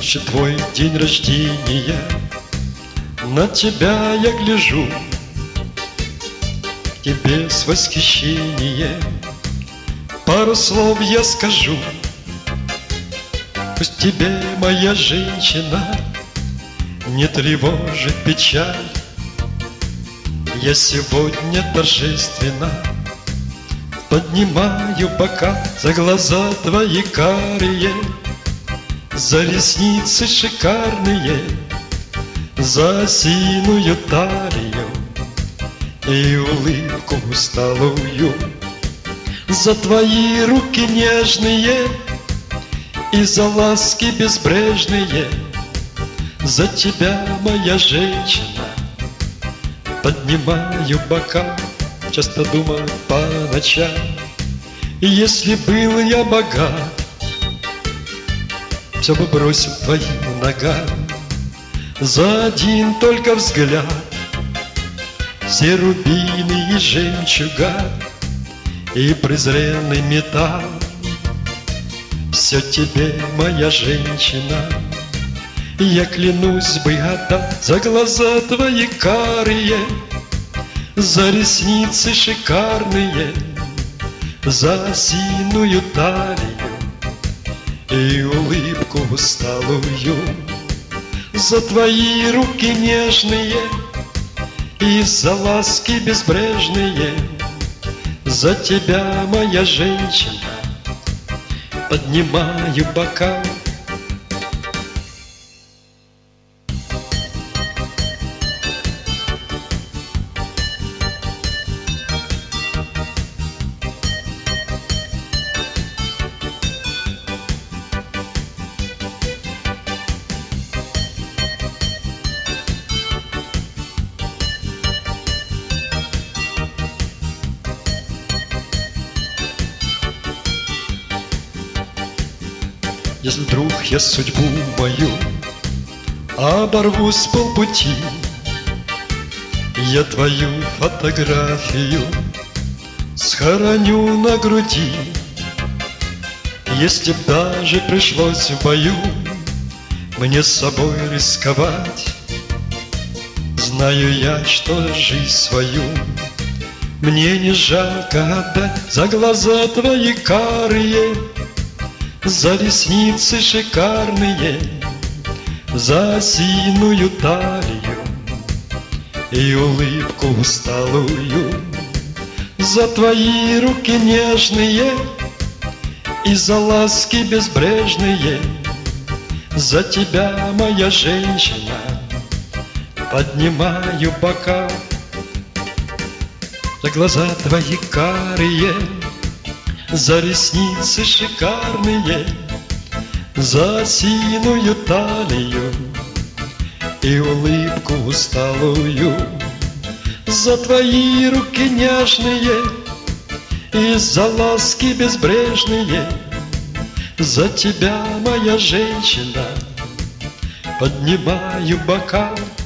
Нынче твой день рождения, на тебя я гляжу, к тебе с восхищением пару слов я скажу. Пусть тебе, моя женщина, не тревожит печаль. Я сегодня торжественно поднимаю бокал за глаза твои карие, за ресницы шикарные, за осиную талию и улыбку усталую, за твои руки нежные и за ласки безбрежные. За тебя, моя женщина, поднимаю бокал. Часто думал по ночам, и если был я богат, все бы бросил твоим ногам. За один только взгляд все рубины и жемчуга и презренный металл. Все тебе, моя женщина, я клянусь бы отдал за глаза твои карие, за ресницы шикарные, за осиную талию и улыбку усталую, за твои руки нежные и за ласки безбрежные. За тебя, моя женщина, поднимаю бокал. Если вдруг я судьбу мою оборву с полпути, я твою фотографию схороню на груди. Если б даже пришлось в бою мне с собой рисковать, знаю я, что жизнь свою мне не жалко отдать за глаза твои карие, за ресницы шикарные, за осиную талию и улыбку усталую, за твои руки нежные и за ласки безбрежные. За тебя, моя женщина, поднимаю бокал. За глаза твои карие, за ресницы шикарные, за осиную талию и улыбку усталую, за твои руки нежные и за ласки безбрежные. За тебя, моя женщина, поднимаю бокал.